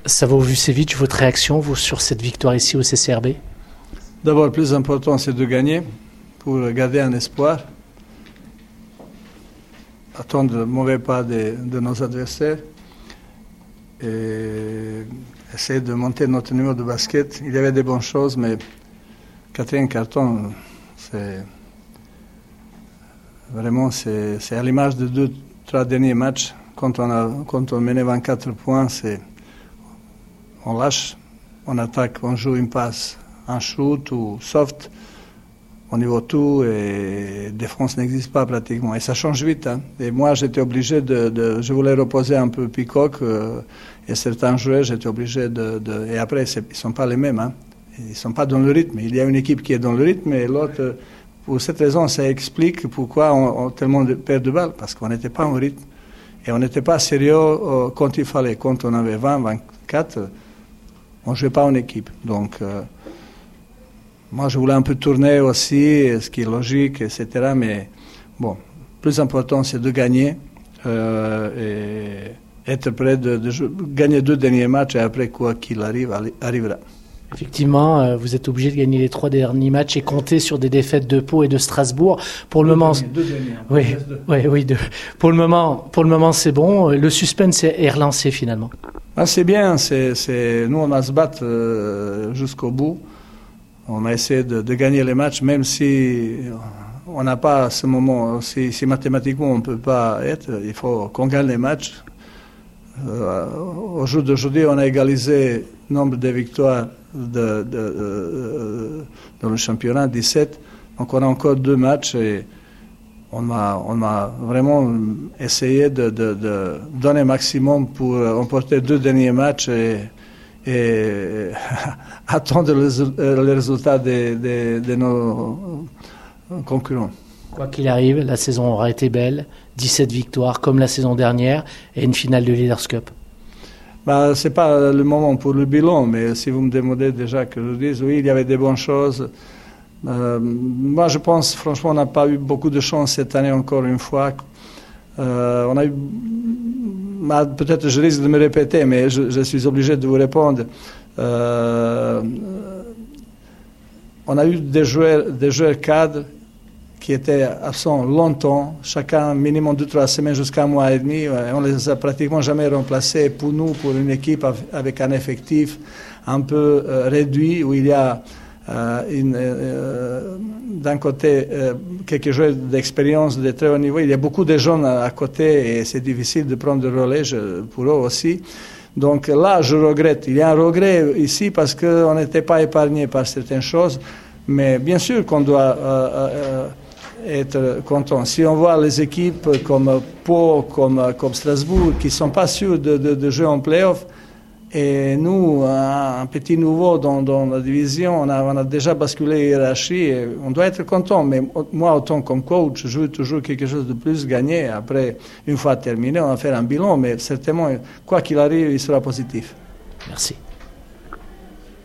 Savo-Vucevic, votre réaction sur cette victoire ici au CCRB? D'abord, le plus important, c'est de gagner pour garder un espoir. Attendre le mauvais pas de nos adversaires et essayer de monter notre niveau de basket. Il y avait des bonnes choses, mais quatrième carton, c'est vraiment c'est à l'image de 2-3 derniers matchs. Quand on menait 24 points, on lâche, on attaque, on joue une passe, un shoot ou soft. Au niveau tout, et défense n'existe pas pratiquement. Et ça change vite. Hein. Et moi, j'étais obligé je voulais reposer un peu Peacock, et certains joueurs, j'étais obligé et après, ils ne sont pas les mêmes. Hein. Ils ne sont pas dans le rythme. Il y a une équipe qui est dans le rythme, et l'autre, pour cette raison, ça explique pourquoi tellement perd de balles, parce qu'on n'était pas en rythme. Et on n'était pas sérieux quand il fallait. Quand on avait 20, 24, on ne jouait pas en équipe. Donc, moi, je voulais un peu tourner aussi, ce qui est logique, etc. Mais bon, le plus important, c'est de gagner et être prêt de gagner 2 derniers matchs et après, quoi qu'il arrivera. Effectivement, vous êtes obligé de gagner les 3 derniers matchs et compter sur des défaites de Pau et de Strasbourg. Pour le moment, oui. Pour le moment, c'est bon. Le suspense est relancé finalement. Ah, c'est bien. Nous, on va se battre jusqu'au bout. On a essayé de gagner les matchs, même si on n'a pas à ce moment, si mathématiquement on ne peut pas être, il faut qu'on gagne les matchs. Au jour d'aujourd'hui, on a égalisé le nombre de victoires dans le championnat, 17. Donc on a encore 2 matchs et on a vraiment essayé de donner maximum pour remporter 2 derniers matchs et attendre les résultats de nos concurrents. Quoi qu'il arrive, la saison aura été belle, 17 victoires comme la saison dernière et une finale de Leaders Cup. Ce n'est pas le moment pour le bilan, mais si vous me demandez déjà que je dise, oui, il y avait des bonnes choses. Moi, je pense, franchement, on n'a pas eu beaucoup de chance cette année encore une fois. On a eu... Peut-être je risque de me répéter, mais je suis obligé de vous répondre. On a eu des joueurs cadres qui étaient absents longtemps, chacun minimum 2-3 semaines jusqu'à 1 mois et demi. On les a pratiquement jamais remplacés. Pour nous, pour une équipe avec un effectif un peu réduit, où il y a d'un côté quelques joueurs d'expérience de très haut niveau, il y a beaucoup de jeunes à côté et c'est difficile de prendre le relais pour eux aussi. Donc là, je regrette. Il y a un regret ici parce qu'on n'était pas épargné par certaines choses, mais bien sûr qu'on doit être content. Si on voit les équipes comme Pau, comme Strasbourg, qui ne sont pas sûres de jouer en play-off, et nous, un petit nouveau dans la division, on a déjà basculé la hiérarchie et on doit être content. Mais moi, autant comme coach, je veux toujours quelque chose de plus gagner. Après, une fois terminé, on va faire un bilan, mais certainement, quoi qu'il arrive, il sera positif. Merci.